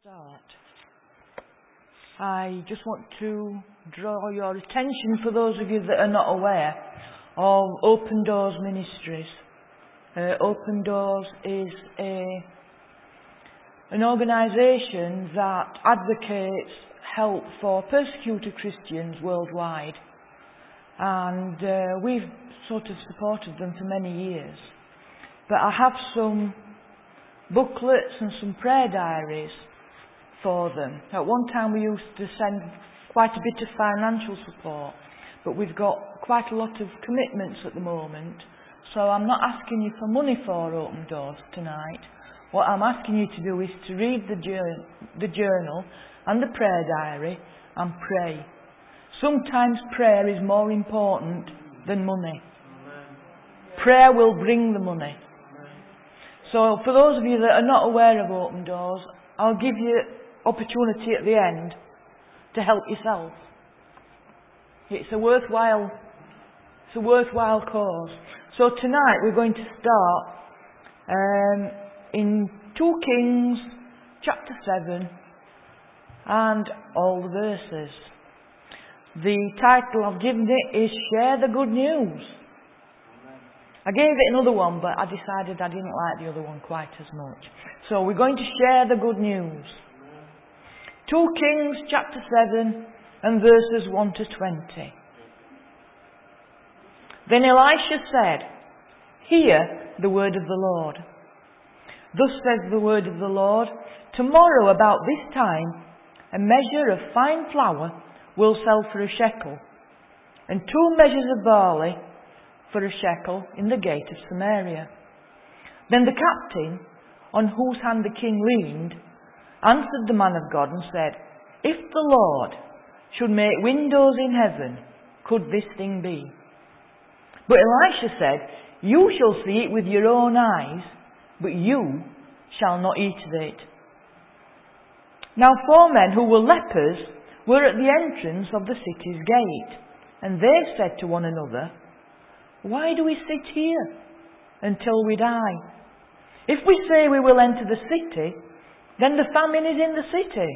Start. I just want to draw your attention, for those of you that are not aware, of Open Doors Ministries. Open Doors is an organisation that advocates help for persecuted Christians worldwide, and we've sort of supported them for many years. But I have some booklets and some prayer diaries for them. At one time we used to send quite a bit of financial support, but we've got quite a lot of commitments at the moment, so I'm not asking you for money for Open Doors tonight. What I'm asking you to do is to read the journal and the prayer diary and pray. Sometimes prayer is more important than money. Prayer will bring the money. So for those of you that are not aware of Open Doors, I'll give you opportunity at the end to help yourself. It's a worthwhile cause. So tonight we're going to start in 2 Kings chapter 7 and all the verses. The title I've given it is Share the Good News. I gave it another one, but I decided I didn't like the other one quite as much. So we're going to share the good news. 2 Kings chapter 7 and verses 1 to 20. Then Elisha said, "Hear the word of the Lord. Thus says the word of the Lord, tomorrow about this time a measure of fine flour will sell for a shekel, and 2 measures of barley for a shekel in the gate of Samaria." Then the captain, on whose hand the king leaned, answered the man of God and said, "If the Lord should make windows in heaven, could this thing be?" But Elisha said, "You shall see it with your own eyes, but you shall not eat of it." Now 4 men who were lepers were at the entrance of the city's gate, and they said to one another, "Why do we sit here until we die? If we say we will enter the city, then the famine is in the city,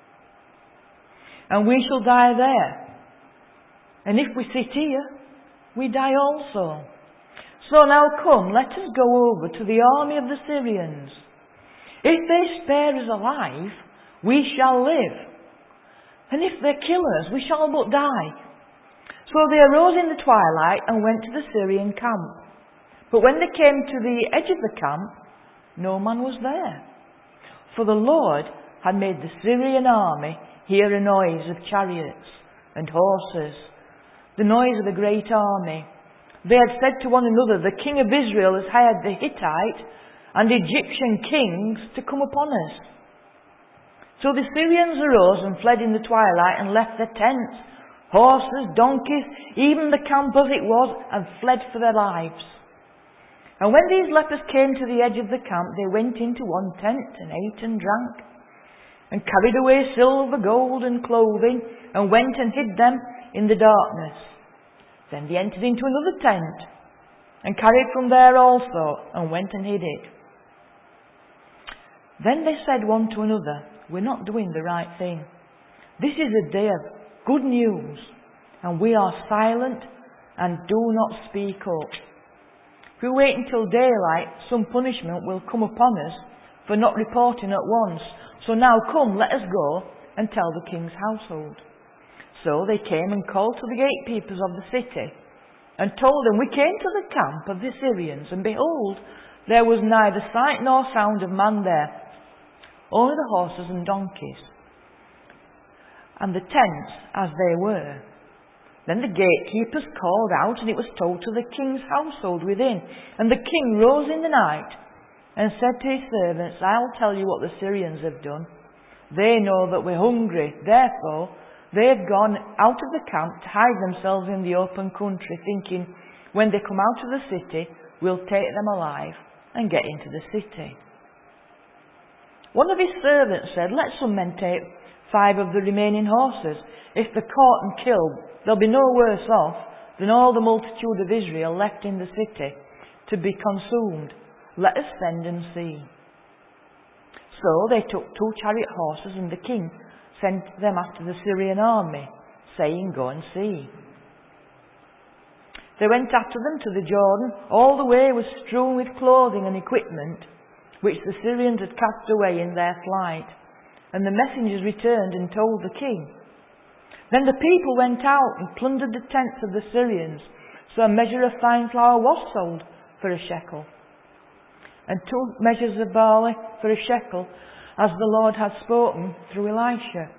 and we shall die there. And if we sit here, we die also. So now come, let us go over to the army of the Syrians. If they spare us alive, we shall live. And if they kill us, we shall but die." So they arose in the twilight and went to the Syrian camp. But when they came to the edge of the camp, no man was there. For the Lord had made the Syrian army hear a noise of chariots and horses, the noise of a great army. They had said to one another, "The king of Israel has hired the Hittite and Egyptian kings to come upon us." So the Syrians arose and fled in the twilight and left their tents, horses, donkeys, even the camp as it was, and fled for their lives. And when these lepers came to the edge of the camp, they went into one tent and ate and drank, and carried away silver, gold, and clothing, and went and hid them in the darkness. Then they entered into another tent, and carried from there also, and went and hid it. Then they said one to another, "We're not doing the right thing. This is a day of good news, and we are silent and do not speak up. If we wait until daylight, some punishment will come upon us for not reporting at once. So now come, let us go and tell the king's household." So they came and called to the gatekeepers of the city, and told them, "We came to the camp of the Syrians, and behold, there was neither sight nor sound of man there, only the horses and donkeys, and the tents as they were." Then the gatekeepers called out, and it was told to the king's household within. And the king rose in the night and said to his servants, "I'll tell you what the Syrians have done. They know that we're hungry. Therefore, they have gone out of the camp to hide themselves in the open country, thinking, when they come out of the city, we'll take them alive and get into the city." One of his servants said, "Let some men take 5 of the remaining horses. If they're caught and killed, they'll be no worse off than all the multitude of Israel left in the city to be consumed. Let us send and see." So they took 2 chariot horses, and the king sent them after the Syrian army, saying, "Go and see." They went after them to the Jordan. All the way was strewn with clothing and equipment, which the Syrians had cast away in their flight. And the messengers returned and told the king. Then the people went out and plundered the tents of the Syrians, so a measure of fine flour was sold for a shekel, and 2 measures of barley for a shekel, as the Lord had spoken through Elisha.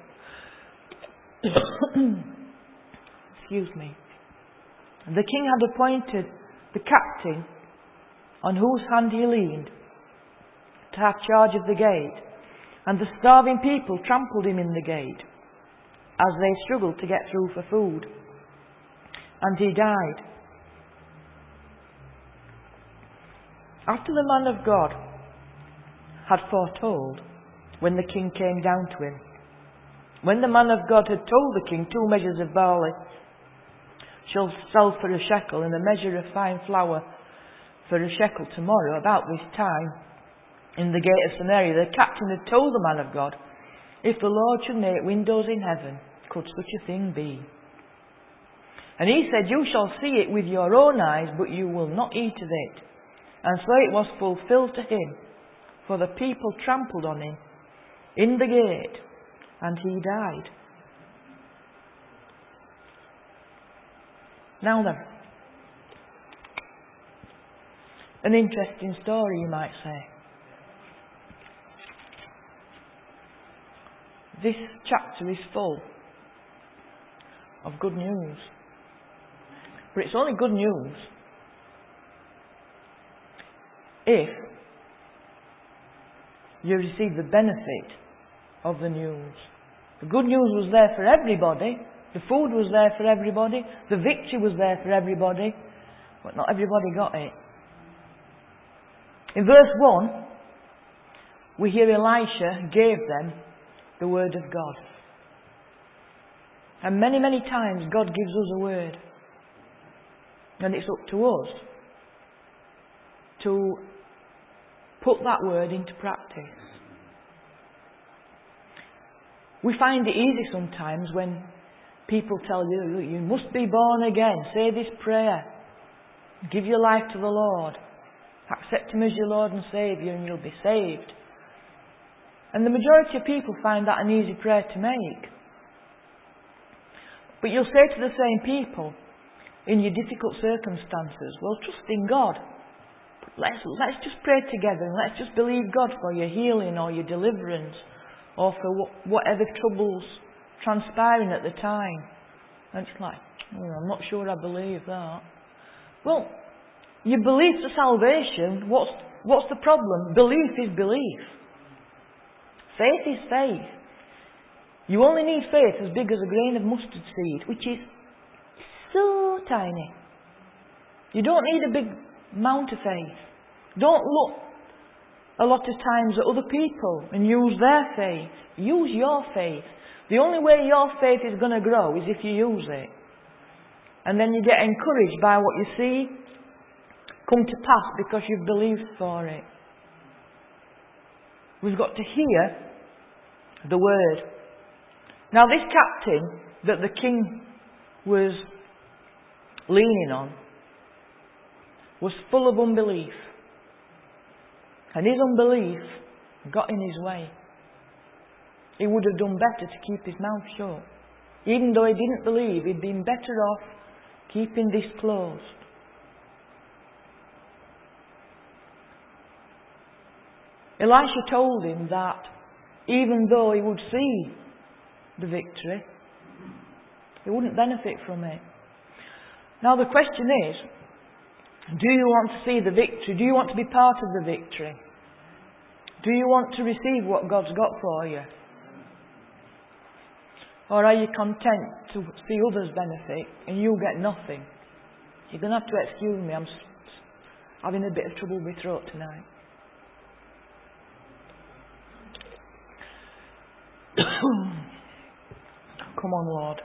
Excuse me. The king had appointed the captain, on whose hand he leaned, to have charge of the gate, and the starving people trampled him in the gate, as they struggled to get through for food. And he died. After the man of God had foretold, when the king came down to him, when the man of God had told the king, 2 measures of barley shall sell for a shekel, and a measure of fine flour for a shekel tomorrow, about this time, in the gate of Samaria, the captain had told the man of God, "If the Lord should make windows in heaven, could such a thing be?" And he said, "You shall see it with your own eyes, but you will not eat of it." And so it was fulfilled to him, for the people trampled on him in the gate, and he died. Now then, an interesting story, you might say. This chapter is full of good news. But it's only good news if you receive the benefit of the news. The good news was there for everybody. The food was there for everybody. The victory was there for everybody. But not everybody got it. In verse 1, we hear Elisha gave them the word of God. And many, many times God gives us a word. And it's up to us to put that word into practice. We find it easy sometimes when people tell you, "You must be born again, say this prayer, give your life to the Lord, accept Him as your Lord and Saviour and you'll be saved." And the majority of people find that an easy prayer to make. But you'll say to the same people in your difficult circumstances, "Well, trust in God. Let's just pray together and let's just believe God for your healing or your deliverance or for whatever troubles transpiring at the time." And it's like, "I'm not sure I believe that." Well, your belief to salvation, what's the problem? Belief is belief. Faith is faith. You only need faith as big as a grain of mustard seed, which is so tiny. You don't need a big amount of faith. Don't look a lot of times at other people and use their faith. Use your faith. The only way your faith is going to grow is if you use it. And then you get encouraged by what you see come to pass because you've believed for it. We've got to hear the word. Now this captain that the king was leaning on was full of unbelief. And his unbelief got in his way. He would have done better to keep his mouth shut. Even though he didn't believe, he'd been better off keeping this closed. Elisha told him that even though he would see the victory, he wouldn't benefit from it. Now the question is, do you want to see the victory? Do you want to be part of the victory? Do you want to receive what God's got for you? Or are you content to see others benefit and you get nothing? You're going to have to excuse me, I'm having a bit of trouble with my throat tonight. Come on, Lord.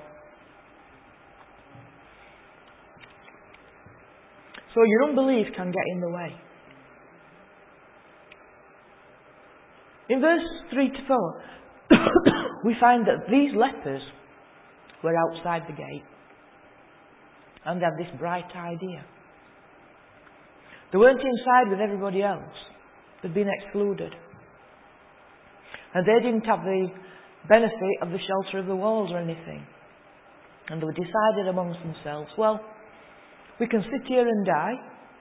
So your unbelief can get in the way. In verse 3 to 4, we find that these lepers were outside the gate and they had this bright idea. They weren't inside with everybody else. They'd been excluded. And they didn't have the benefit of the shelter of the walls or anything. And they decided amongst themselves, well, we can sit here and die.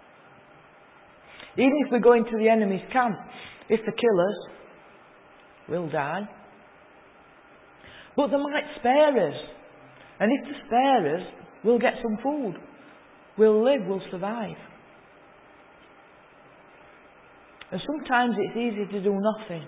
Even if we go into the enemy's camp, if they kill us, we'll die. But they might spare us. And if they spare us, we'll get some food. We'll live, we'll survive. And sometimes it's easy to do nothing.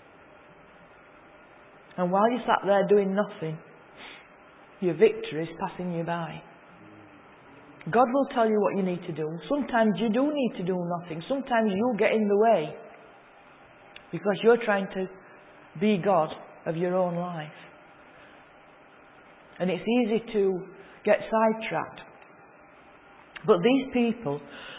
And while you're sat there doing nothing, your victory is passing you by. God will tell you what you need to do. Sometimes you do need to do nothing. Sometimes you'll get in the way because you're trying to be God of your own life. And it's easy to get sidetracked. But these people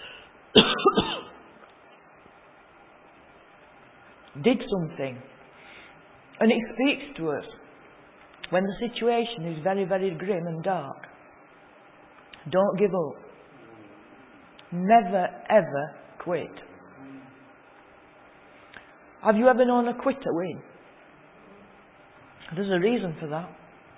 did something. And it speaks to us when the situation is very, very grim and dark. Don't give up. Never, ever quit. Have you ever known a quitter win? There's a reason for that.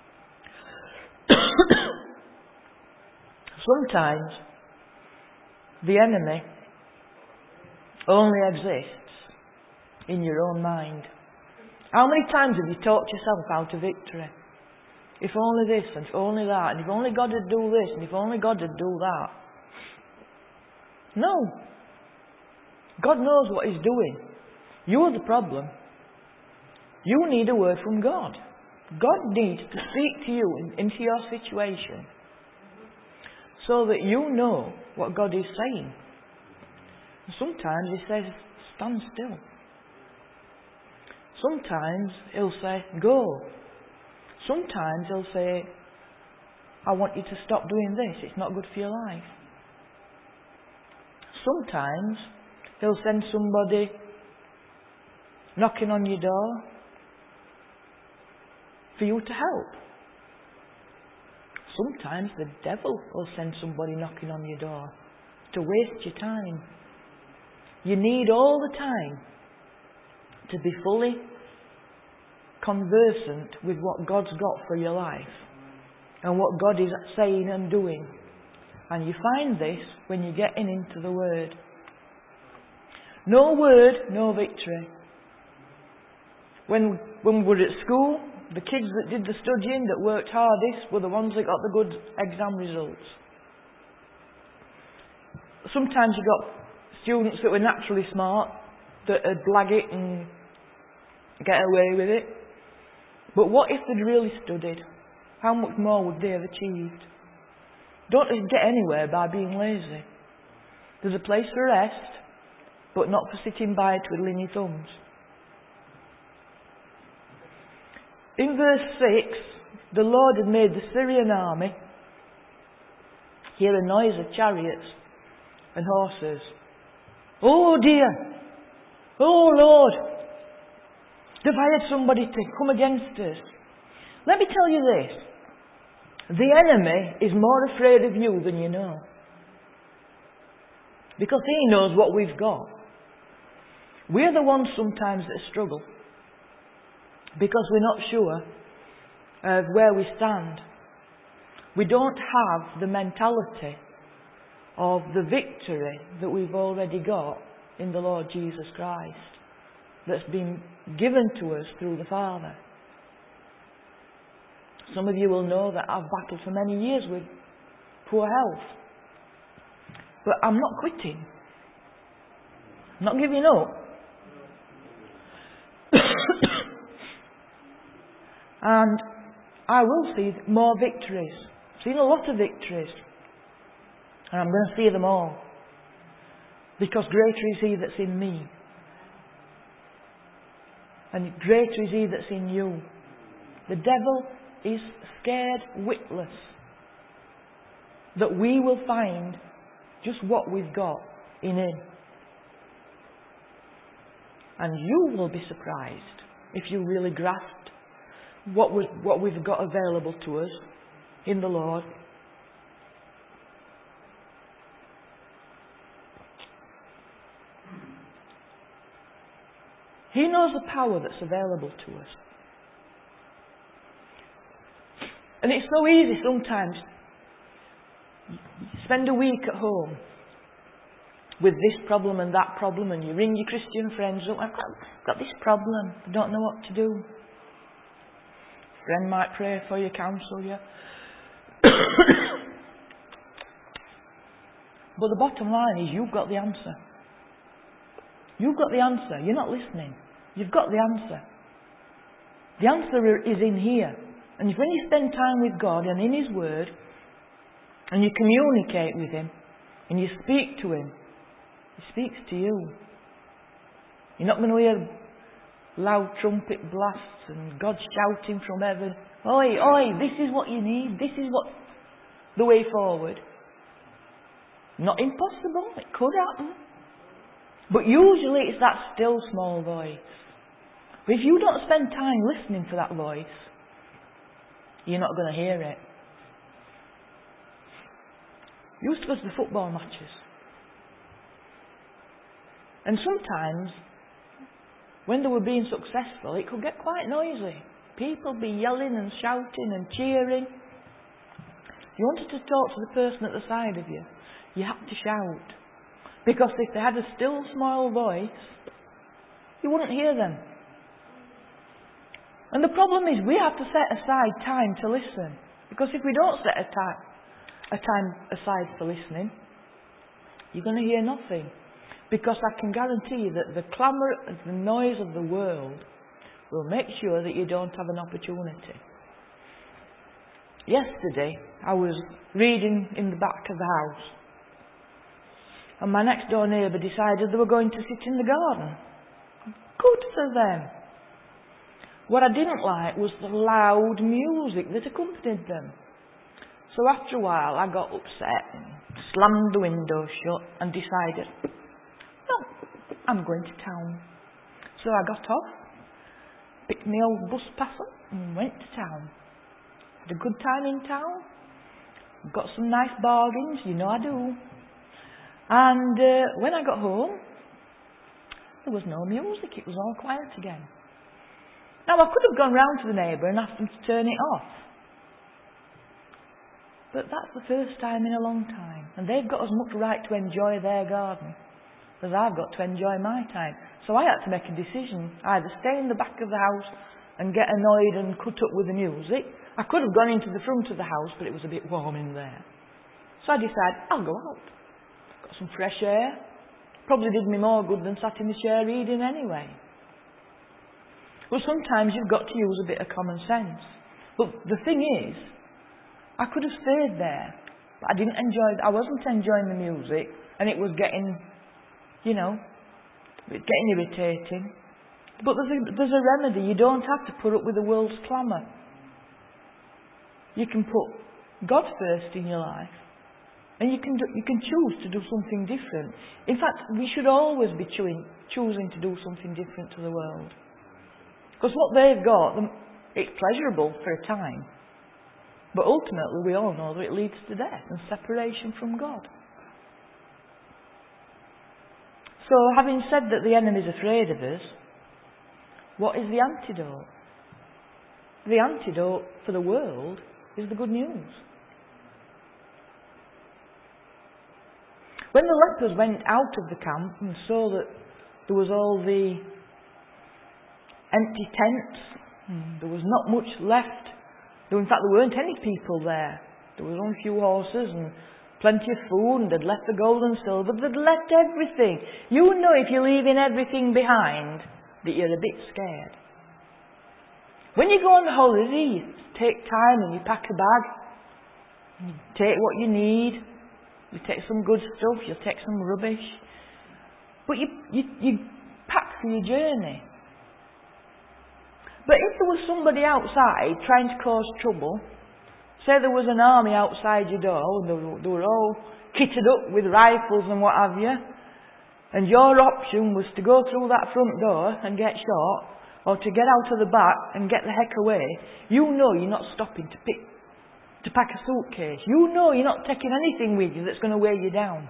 Sometimes the enemy only exists in your own mind. How many times have you talked yourself out of victory? If only this, and if only that, and if only God would do this, and if only God would do that. No. God knows what He's doing. You're the problem. You need a word from God. God needs to speak to you into your situation so that you know what God is saying. Sometimes He says, stand still. Sometimes He'll say, go. Sometimes He'll say, I want you to stop doing this. It's not good for your life. Sometimes He'll send somebody knocking on your door for you to help. Sometimes the devil will send somebody knocking on your door to waste your time. You need all the time to be fully conversant with what God's got for your life and what God is saying and doing. And you find this when you're getting into the Word. No word, no victory. When we were at school, the kids that did the studying, that worked hardest, were the ones that got the good exam results. Sometimes you got students that were naturally smart, that would blag it and get away with it. But what if they'd really studied? How much more would they have achieved? Don't get anywhere by being lazy. There's a place for rest, but not for sitting by twiddling your thumbs. In verse 6, the Lord had made the Syrian army hear a noise of chariots and horses. Oh dear! Oh Lord! They've hired somebody to come against us. Let me tell you this. The enemy is more afraid of you than you know. Because he knows what we've got. We're the ones sometimes that struggle. Because we're not sure of where we stand. We don't have the mentality of the victory that we've already got in the Lord Jesus Christ, that's been given to us through the Father. Some of you will know that I've battled for many years with poor health. But I'm not quitting. I'm not giving up. And I will see more victories. I've seen a lot of victories. And I'm going to see them all. Because greater is He that's in me. And greater is He that's in you. The devil is scared witless that we will find just what we've got in Him. And you will be surprised if you really grasped what we've got available to us in the Lord. He knows the power that's available to us. And it's so easy sometimes. You spend a week at home with this problem and that problem, and you ring your Christian friends up, I've got this problem, I don't know what to do. A friend might pray for you, counsel you. But the bottom line is you've got the answer. You've got the answer. You're not listening. You've got the answer. The answer is in here. And when you spend time with God and in His Word, and you communicate with Him, and you speak to Him, He speaks to you. You're not going to hear loud trumpet blasts and God shouting from heaven, "Oi, oi, this is what you need, this is what the way forward." Not impossible, it could happen. But usually it's that still small voice. But if you don't spend time listening for that voice, you're not going to hear it. You used to go to the football matches. And sometimes, when they were being successful, it could get quite noisy. People be yelling and shouting and cheering. If you wanted to talk to the person at the side of you, you had to shout. Because if they had a still small voice, you wouldn't hear them. And the problem is we have to set aside time to listen. Because if we don't set a time aside for listening, you're going to hear nothing. Because I can guarantee you that the clamour and the noise of the world will make sure that you don't have an opportunity. Yesterday, I was reading in the back of the house, and my next door neighbour decided they were going to sit in the garden. Good for them. What I didn't like was the loud music that accompanied them. So after a while I got upset and slammed the window shut and decided, no, I'm going to town. So I got off, picked my old bus pass up and went to town. Had a good time in town, got some nice bargains, you know I do. And when I got home, there was no music, it was all quiet again. Now I could have gone round to the neighbour and asked them to turn it off. But that's the first time in a long time. And they've got as much right to enjoy their garden as I've got to enjoy my time. So I had to make a decision. Either stay in the back of the house and get annoyed and cut up with the music. I could have gone into the front of the house, but it was a bit warm in there. So I decided, I'll go out. Got some fresh air. Probably did me more good than sat in the chair reading anyway. Well, sometimes you've got to use a bit of common sense. But the thing is, I could have stayed there, but I wasn't enjoying the music, and it was getting, getting irritating. But there's a remedy. You don't have to put up with the world's clamour. You can put God first in your life, and you can choose to do something different. In fact, we should always be choosing to do something different to the world. Because what they've got, it's pleasurable for a time. But ultimately, we all know that it leads to death and separation from God. So, having said that the enemy's afraid of us, what is the antidote? The antidote for the world is the good news. When the lepers went out of the camp and saw that there was all the empty tents, there was not much left. In fact, there weren't any people there. There was only a few horses and plenty of food, and they'd left the gold and silver. They'd left everything. You know if you're leaving everything behind that you're a bit scared. When you go on holiday, you take time and you pack a bag. You take what you need. You take some good stuff. You take some rubbish. But you pack for your journey. But if there was somebody outside trying to cause trouble, say there was an army outside your door, and they were all kitted up with rifles and what have you, and your option was to go through that front door and get shot, or to get out of the back and get the heck away, you know you're not stopping to pack a suitcase. You know you're not taking anything with you that's going to weigh you down.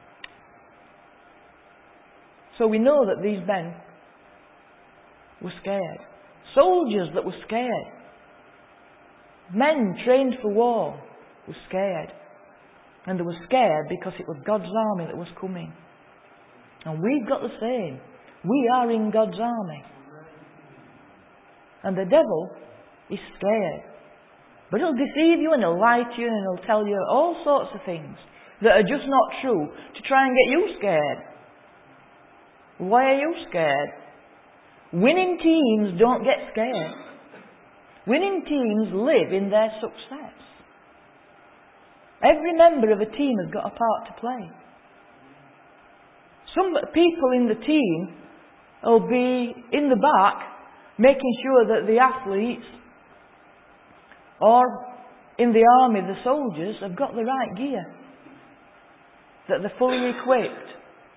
So we know that these men were scared. Soldiers that were scared. Men trained for war were scared. And they were scared because it was God's army that was coming. And we've got the same. We are in God's army. And the devil is scared. But he'll deceive you and he'll lie to you and he'll tell you all sorts of things that are just not true to try and get you scared. Why are you scared? Winning teams don't get scared. Winning teams live in their success. Every member of a team has got a part to play. Some people in the team will be in the back making sure that the athletes, or in the army, the soldiers, have got the right gear, that they're fully equipped.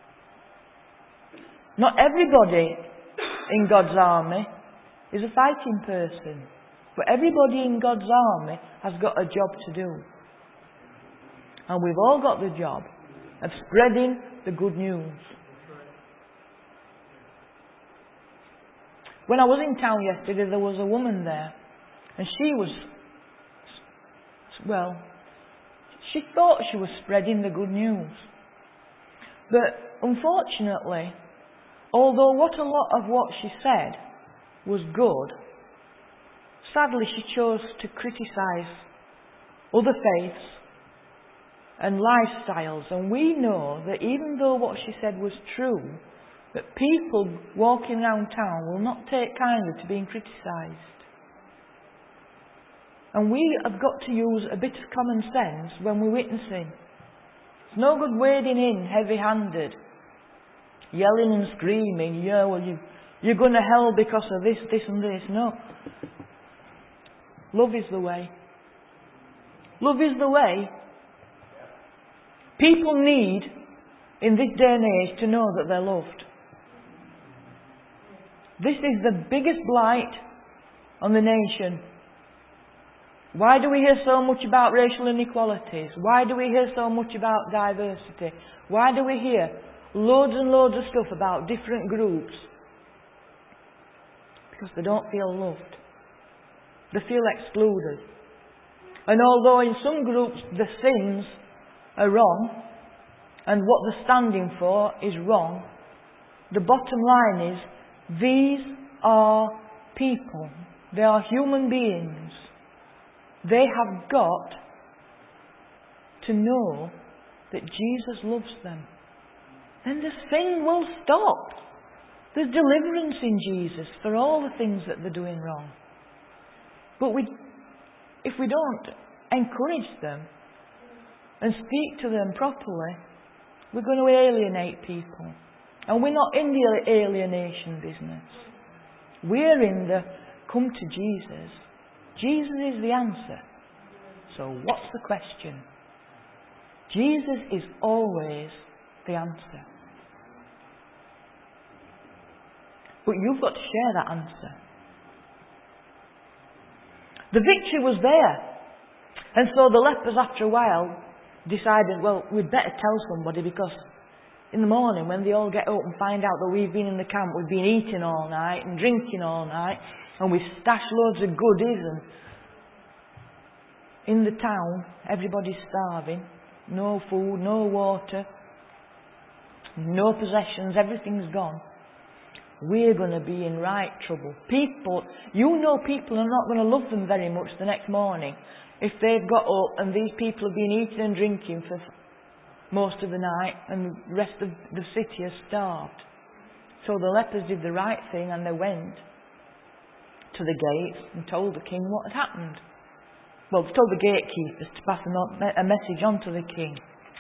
Not everybody in God's army is a fighting person, but everybody in God's army has got a job to do. And we've all got the job of spreading the good news. When I was in town yesterday, there was a woman there, and she thought she was spreading the good news. But unfortunately, although a lot of what she said was good, sadly she chose to criticise other faiths and lifestyles. And we know that even though what she said was true, that people walking around town will not take kindly to being criticised. And we have got to use a bit of common sense when we're witnessing. It's no good wading in heavy-handed, yelling and screaming, you're going to hell because of this, this and this. No. Love is the way. Love is the way. People need, in this day and age, to know that they're loved. This is the biggest blight on the nation. Why do we hear so much about racial inequalities? Why do we hear so much about diversity? Why do we hear loads and loads of stuff about different groups? Because they don't feel loved. They feel excluded. And although in some groups the sins are wrong, and what they're standing for is wrong, the bottom line is, these are people. They are human beings. They have got to know that Jesus loves them. Then the sin will stop. There's deliverance in Jesus for all the things that they're doing wrong. But if we don't encourage them and speak to them properly, we're going to alienate people. And we're not in the alienation business. We're in the come to Jesus. Jesus is the answer. So what's the question? Jesus is always the answer. But you've got to share that answer. The victory was there. And so the lepers, after a while, decided, well, we'd better tell somebody, because in the morning when they all get up and find out that we've been in the camp, we've been eating all night and drinking all night, and we've stashed loads of goodies, and in the town everybody's starving, no food, no water, no possessions, everything's gone. We're going to be in right trouble. People are not going to love them very much the next morning if they've got up and these people have been eating and drinking for most of the night and the rest of the city has starved. So the lepers did the right thing, and they went to the gates and told the king what had happened. Well, they told the gatekeepers to pass a message on to the king.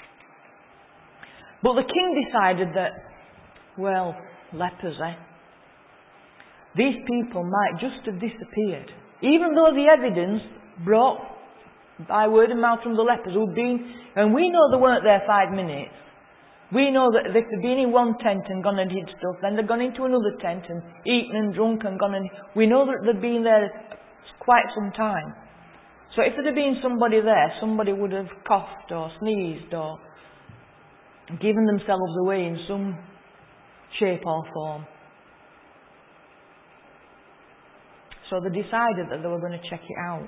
But the king decided that, well, lepers, these people might just have disappeared. Even though the evidence brought by word of mouth from the lepers who'd been, and we know they weren't there 5 minutes, We know that if they've been in one tent and gone and hid stuff, then they've gone into another tent and eaten and drunk and gone and... We know that they've been there quite some time. So if there had been somebody there, somebody would have coughed or sneezed or given themselves away in some shape or form. So they decided that they were going to check it out.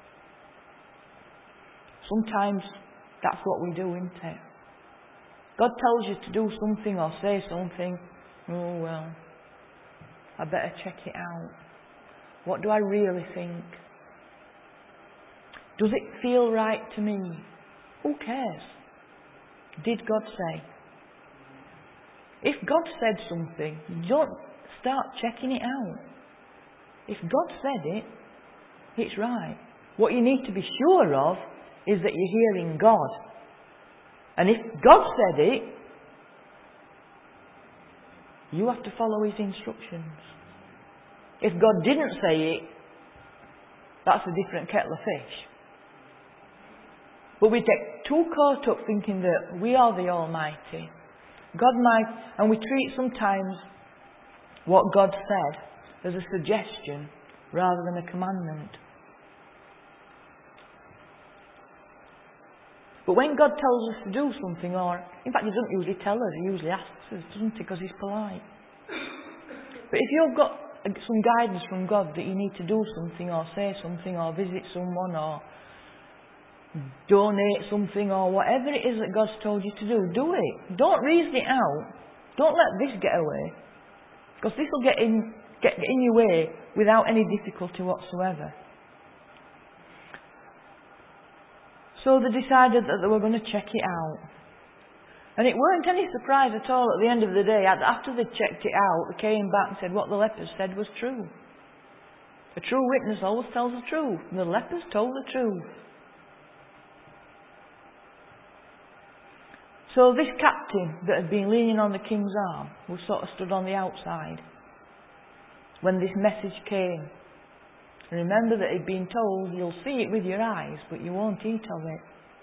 Sometimes that's what we do, isn't it? God tells you to do something or say something. Oh well, I better check it out. What do I really think? Does it feel right to me? Who cares? Did God say? If God said something, don't start checking it out. If God said it, it's right. What you need to be sure of is that you're hearing God. And if God said it, you have to follow His instructions. If God didn't say it, that's a different kettle of fish. But we get too caught up thinking that we are the Almighty. God might, and we treat sometimes what God said as a suggestion rather than a commandment. But when God tells us to do something, or in fact He doesn't usually tell us, He usually asks us, doesn't He, because He's polite. But if you've got some guidance from God that you need to do something or say something or visit someone or donate something or whatever it is that God's told you to do it. Don't reason it out. Don't let this get away, because this will get in your way without any difficulty whatsoever. So they decided that they were going to check it out. And it weren't any surprise at all at the end of the day. After they checked it out, they came back and said what the lepers said was true. A true witness always tells the truth. And the lepers told the truth. So this captain that had been leaning on the king's arm was sort of stood on the outside when this message came. And remember that he'd been told, you'll see it with your eyes, but you won't eat of it.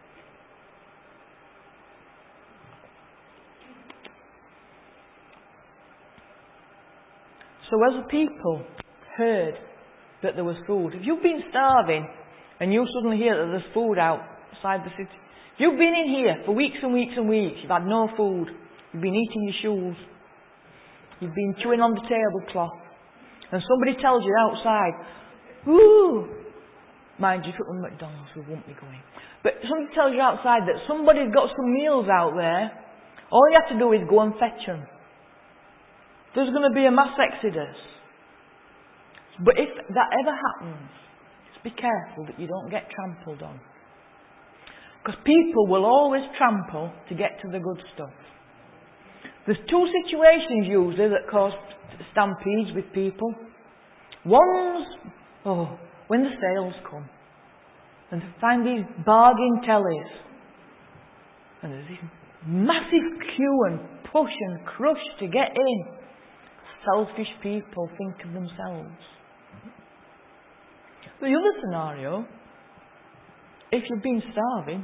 So as the people heard that there was food, if you've been starving and you suddenly hear that there's food outside the city, if you've been in here for weeks and weeks and weeks, you've had no food, you've been eating your shoes, you've been chewing on the tablecloth, and somebody tells you outside, ooh, mind you, if it were McDonald's, we won't be going. But somebody tells you outside that somebody's got some meals out there, all you have to do is go and fetch them. There's going to be a mass exodus. But if that ever happens, just be careful that you don't get trampled on. Because people will always trample to get to the good stuff. There's two situations usually that cause stampedes with people. One's, when the sales come. And they find these bargain tellies. And there's this massive queue and push and crush to get in. Selfish people think of themselves. The other scenario, if you've been starving,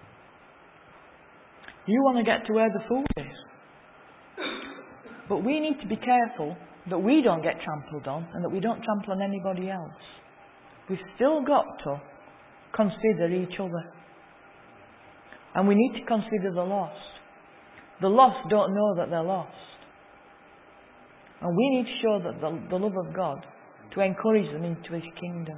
you want to get to where the food is. But we need to be careful that we don't get trampled on and that we don't trample on anybody else. We've still got to consider each other. And we need to consider the lost. The lost don't know that they're lost. And we need to show that the love of God to encourage them into His kingdom.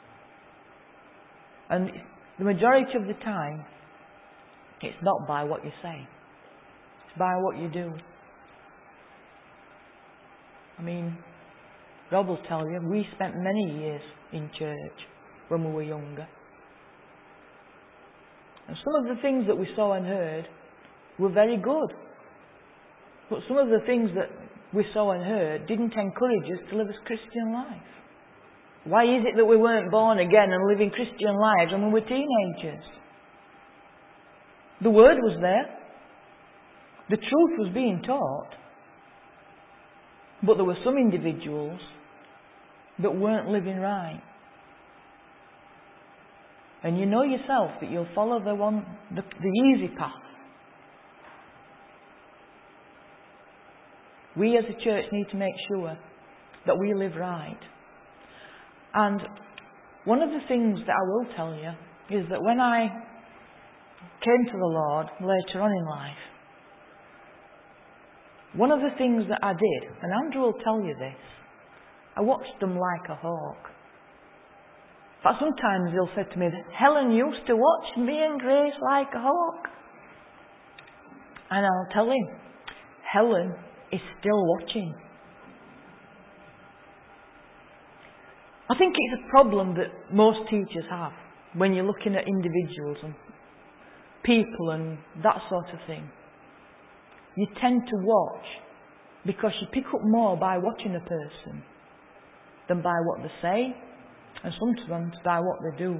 And the majority of the time, it's not by what you say. It's by what you do. I mean, Rob will tell you, we spent many years in church when we were younger. And some of the things that we saw and heard were very good. But some of the things that we saw and heard didn't encourage us to live a Christian life. Why is it that we weren't born again and living Christian lives when we were teenagers? The Word was there. The truth was being taught. But there were some individuals that weren't living right. And you know yourself that you'll follow the easy path. We as a church need to make sure that we live right. And one of the things that I will tell you is that when I came to the Lord later on in life, one of the things that I did, and Andrew will tell you this, I watched them like a hawk. But sometimes he'll say to me, Helen used to watch me and Grace like a hawk. And I'll tell him, Helen is still watching. I think it's a problem that most teachers have when you're looking at individuals and people and that sort of thing. You tend to watch because you pick up more by watching a person than by what they say, and sometimes by what they do.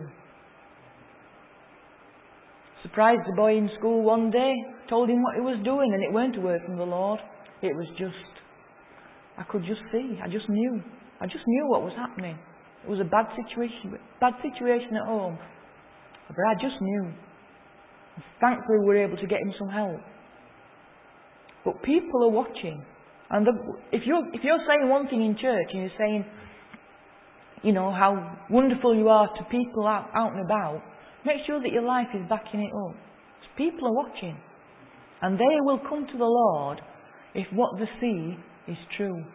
Surprised a boy in school one day, told him what he was doing, and it weren't a word from the Lord. It was just, I could just see, I just knew what was happening. It was a bad situation at home, but I just knew. Thankfully we were able to get him some help. But people are watching, and if you're saying one thing in church and you're saying, you know, how wonderful you are to people out and about, make sure that your life is backing it up. People are watching, and they will come to the Lord if what they see is true.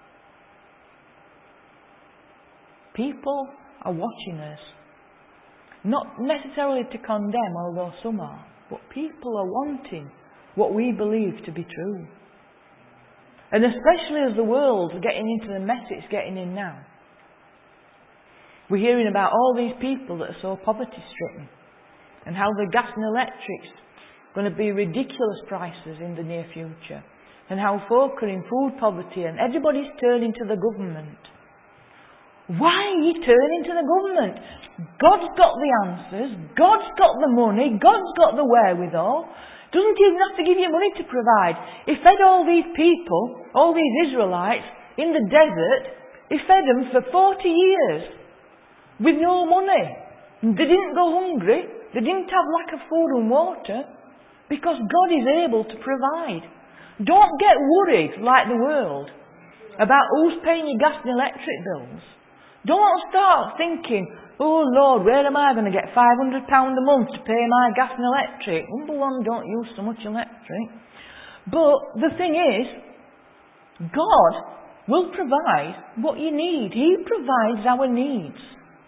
People are watching us, not necessarily to condemn, although some are, but people are wanting what we believe to be true. And especially as the world's getting into the mess it's getting in now. We're hearing about all these people that are so poverty-stricken, and how the gas and electric's going to be ridiculous prices in the near future, and how folk are in food poverty and everybody's turning to the government. Why are you turning to the government? God's got the answers, God's got the money, God's got the wherewithal. Doesn't even have to give you money to provide. He fed all these people, all these Israelites, in the desert. He fed them for 40 years with no money. They didn't go hungry. They didn't have lack of food and water because God is able to provide. Don't get worried like the world about who's paying your gas and electric bills. Don't start thinking, oh Lord, where am I going to get £500 a month to pay my gas and electric? Number one, don't use so much electric. But the thing is, God will provide what you need. He provides our needs.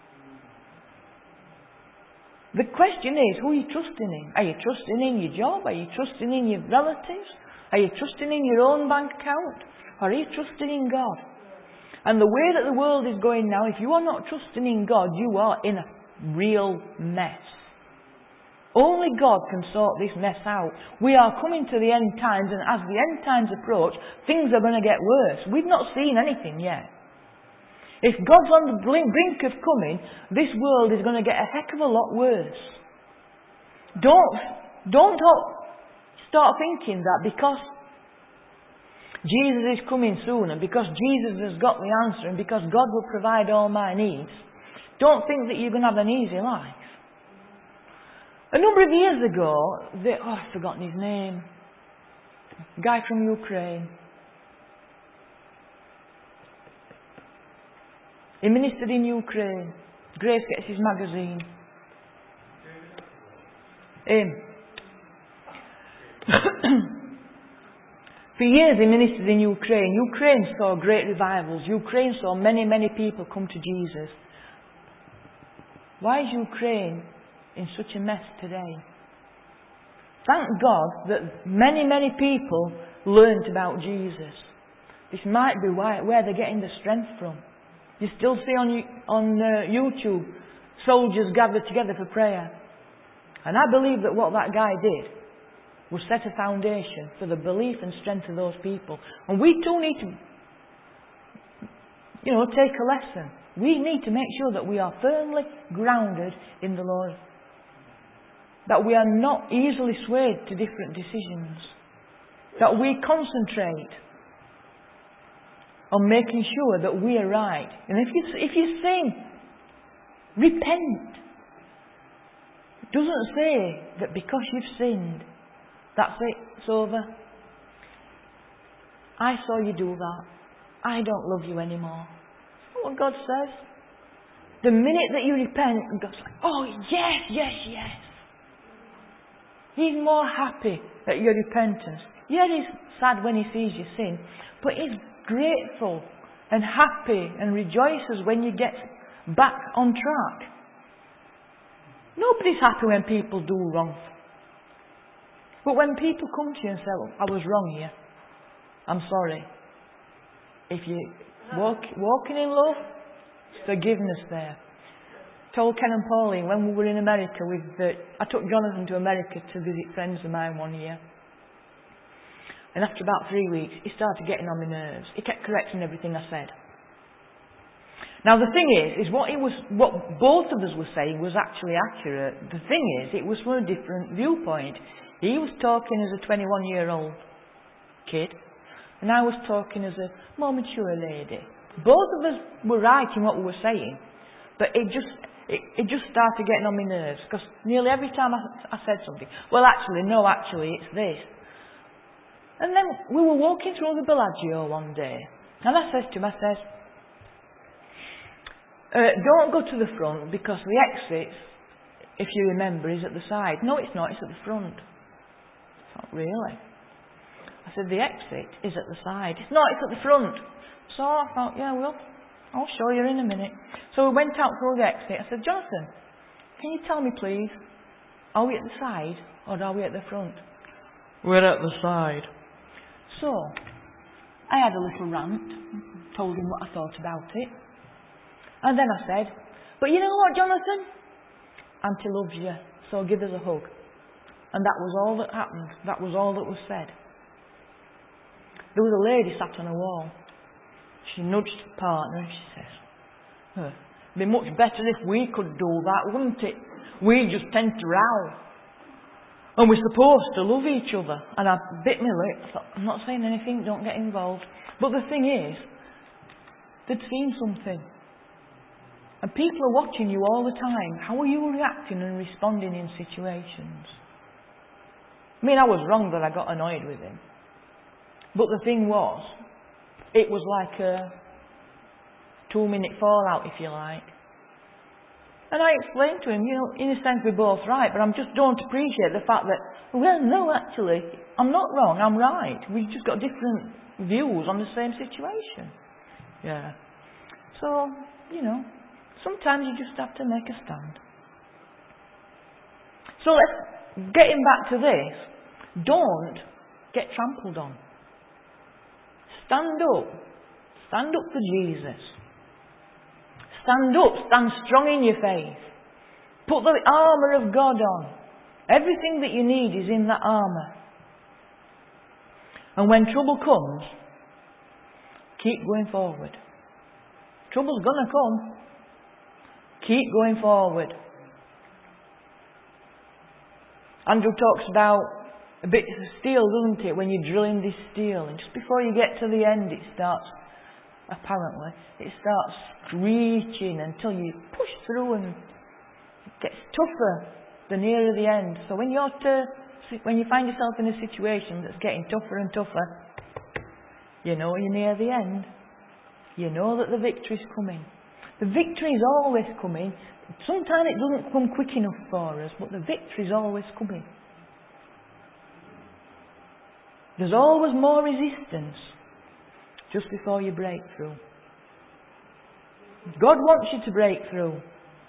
The question is, who are you trusting in? Are you trusting in your job? Are you trusting in your relatives? Are you trusting in your own bank account? Or are you trusting in God? And the way that the world is going now, if you are not trusting in God, you are in a real mess. Only God can sort this mess out. We are coming to the end times, and as the end times approach, things are going to get worse. We've not seen anything yet. If God's on the brink of coming, this world is going to get a heck of a lot worse. Don't start thinking that because Jesus is coming soon, and because Jesus has got the answer, and because God will provide all my needs, don't think that you're going to have an easy life. A number of years ago, I've forgotten his name. A guy from Ukraine. He ministered in Ukraine. Grace gets his magazine. Him. For years he ministered in Ukraine. Ukraine saw great revivals. Ukraine saw many, many people come to Jesus. Why is Ukraine in such a mess today? Thank God that many, many people learnt about Jesus. This might be where they're getting the strength from. You still see on YouTube soldiers gathered together for prayer. And I believe that what that guy did was set a foundation for the belief and strength of those people. And we too need to, take a lesson. We need to make sure that we are firmly grounded in the Lord. That we are not easily swayed to different decisions. That we concentrate on making sure that we are right. And if you sin, repent. It doesn't say that because you've sinned, that's it, it's over. I saw you do that. I don't love you anymore. That's what God says. The minute that you repent, God's like, oh, yes, yes, yes. He's more happy at your repentance. Yeah, he's sad when he sees your sin, but he's grateful and happy and rejoices when you get back on track. Nobody's happy when people do wrong. But when people come to you and say, well, I was wrong here, I'm sorry. If you walking in love, forgiveness there. Told Ken and Pauline when we were in America I took Jonathan to America to visit friends of mine one year. And after about 3 weeks, he started getting on my nerves. He kept correcting everything I said. Now the thing is what both of us were saying was actually accurate. The thing is, it was from a different viewpoint. He was talking as a 21-year-old kid, and I was talking as a more mature lady. Both of us were right in what we were saying, but it just started getting on my nerves, because nearly every time I said something, well actually it's this. And then we were walking through the Bellagio one day, and I says to him, don't go to the front, because the exit, if you remember, is at the side. No, it's not, it's at the front. It's not really. I said, the exit is at the side. It's not, it's at the front. So I thought, yeah, well, I'll show you in a minute. So we went out through the exit. I said, Jonathan, can you tell me please, are we at the side or are we at the front? We're at the side. So, I had a little rant, told him what I thought about it. And then I said, but you know what, Jonathan? Auntie loves you, so give us a hug. And that was all that happened. That was all that was said. There was a lady sat on a wall. She nudged the partner and she says, it'd be much better if we could do that, wouldn't it? We just tend to row. And we're supposed to love each other. And I bit my lip. I thought, I'm not saying anything, don't get involved. But the thing is, they'd seen something. And people are watching you all the time. How are you reacting and responding in situations? I mean, I was wrong that I got annoyed with him. But the thing was, it was like a 2-minute fallout, if you like. And I explained to him, in a sense we're both right, but I just don't appreciate the fact that, well, no, actually, I'm not wrong, I'm right. We've just got different views on the same situation. Yeah. So, sometimes you just have to make a stand. So getting back to this, don't get trampled on. Stand up. Stand up for Jesus. Stand up. Stand strong in your faith. Put the armour of God on. Everything that you need is in that armour. And when trouble comes, keep going forward. Trouble's going to come. Keep going forward. Andrew talks about a bit of steel, doesn't it, when you're drilling this steel. And just before you get to the end, it starts screeching until you push through and it gets tougher the nearer the end. So when you find yourself in a situation that's getting tougher and tougher, you're near the end. You know that the victory's coming. The victory is always coming. Sometimes it doesn't come quick enough for us, but the victory's always coming. There's always more resistance just before you break through. God wants you to break through.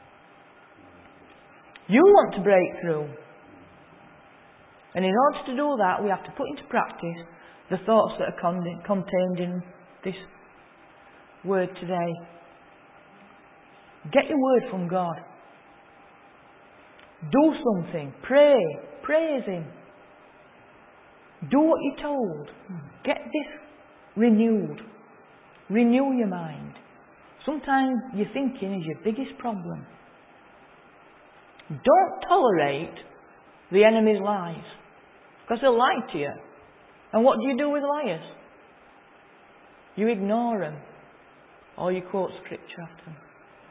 You want to break through. And in order to do that, we have to put into practice the thoughts that are contained in this word today. Get your word from God. Do something. Pray. Praise Him. Do what you're told. Get this renewed. Renew your mind. Sometimes your thinking is your biggest problem. Don't tolerate the enemy's lies, because they'll lie to you. And what do you do with liars? You ignore them, or you quote scripture after them.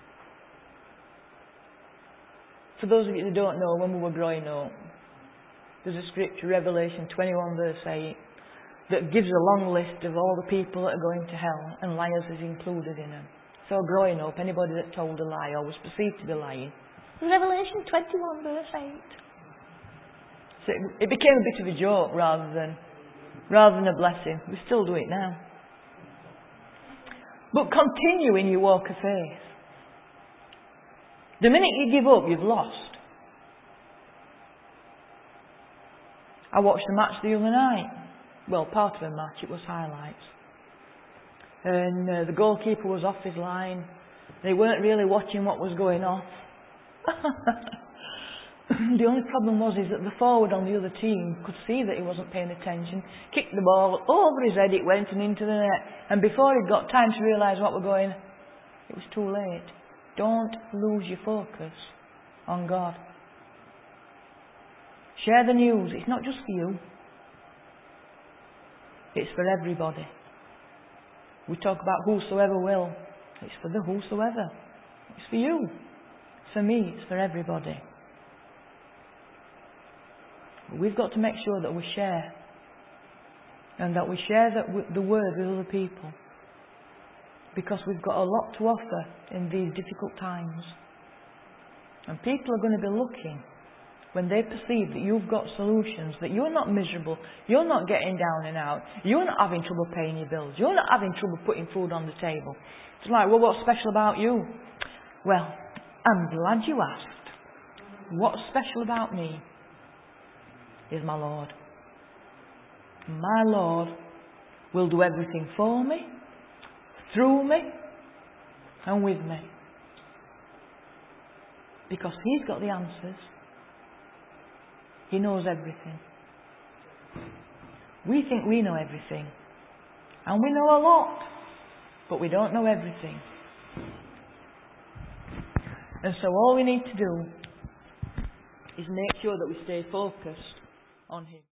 For those of you who don't know, when we were growing up, there's a scripture, Revelation 21 verse 8. that gives a long list of all the people that are going to hell, and liars is included in them. So growing up, anybody that told a lie or was perceived to be lying, Revelation 21 verse 8. So it became a bit of a joke rather than a blessing. We still do it now. But continue in your walk of faith. The minute you give up, you've lost. I watched the match the other night. Well, part of the match, it was highlights. And the goalkeeper was off his line. They weren't really watching what was going on. The only problem was that the forward on the other team could see that he wasn't paying attention, kicked the ball over his head, it went and into the net. And before he'd got time to realise what was going, it was too late. Don't lose your focus on God. Share the news. It's not just for you. It's for everybody. We talk about whosoever will. It's for the whosoever. It's for you. It's for me. It's for everybody. But we've got to make sure that we share. And that we share the word with other people. Because we've got a lot to offer in these difficult times. And people are going to be looking when they perceive that you've got solutions, that you're not miserable, you're not getting down and out, you're not having trouble paying your bills, you're not having trouble putting food on the table. It's like, well, what's special about you? Well, I'm glad you asked. What's special about me is my Lord. My Lord will do everything for me, through me, and with me. Because He's got the answers. He knows everything. We think we know everything. And we know a lot. But we don't know everything. And so all we need to do is make sure that we stay focused on Him.